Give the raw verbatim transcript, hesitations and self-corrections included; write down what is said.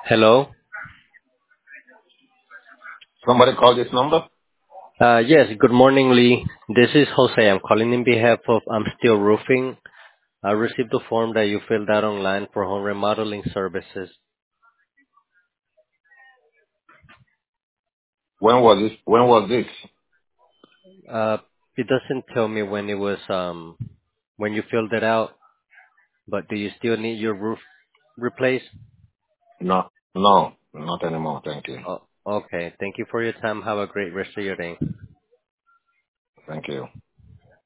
Hello. Somebody call this number? Uh, yes, good morning, Lee. This is Jose. I'm calling in behalf of I'm Still Roofing. I received the form that you filled out online for home remodeling services. When was this? When was this? Uh, it doesn't tell me when it was, um, when you filled it out, but do you still need your roof replaced? No, no, not anymore. Thank you. Oh, okay. Thank you for your time. Have a great rest of your day. Thank you.